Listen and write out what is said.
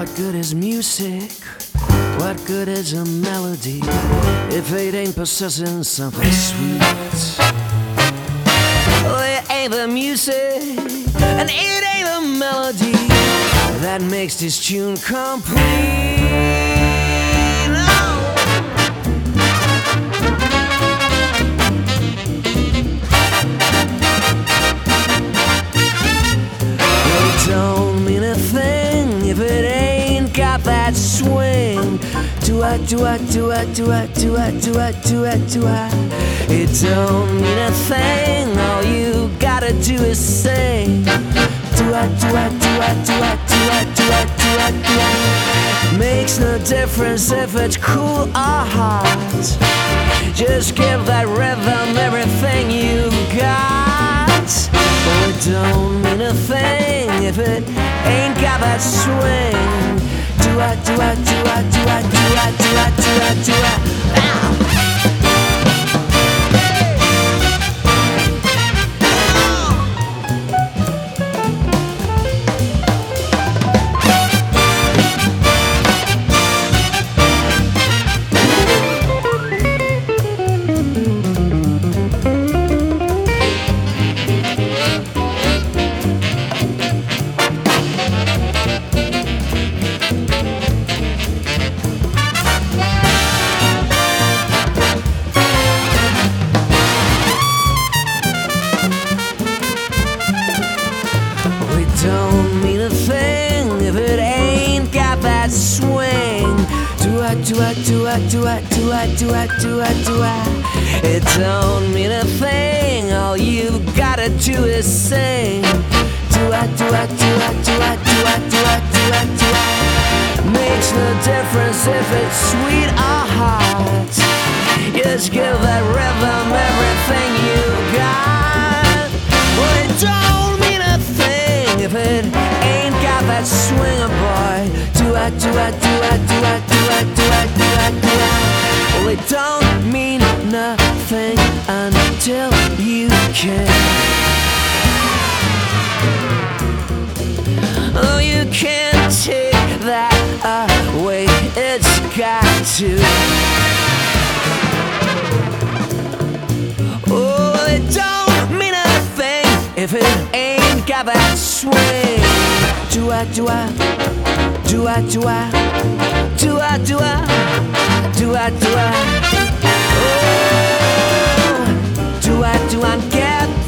What good is music? What good is a melody if it ain't possessing something sweet? Oh, it ain't the music and it ain't the melody that makes this tune complete. Don't mean a thing if it ain't got that swing. Do-a, do-a, do-a, do-a, do-a, do-a, do-a, do-a. It don't mean a thing, all you gotta do is sing. Do-a, do-a, do-a, do-a, do-a, do-a, do-a, do-a. Makes no difference if it's cool or hot. Just give that rhythm everything you got. Oh, it don't mean a thing if it ain't got that swing. Do-a, do-a, do-a, do-a, do-a, do-a, do-a, do-a. Ow! Don't mean a thing if it ain't got that swing. Do-a, do-a, do-a, do-a, do-a, do-a, do-a, do-a. It don't mean a thing, all you gotta do is sing. Do-a, do-a, do-a, do-a, do-a, do-a, do-a, do-a. Makes no difference if it's sweet or hot. Just give that rhythm everything you got. Well, it don't mean a thing if it ain't got that swinger, boy. Do-a, do-a, do-a, do-a, do-a, do-a, do-a, do-a. Well, it don't mean nothing until you can. Oh, you can't take that away, it's got to. Oh, it don't mean a thing if it ain't got that swing. Do-a, do-a, do-a, do-a, do-a, do-a, do-a, do-a. Oh, do-a, do-a, get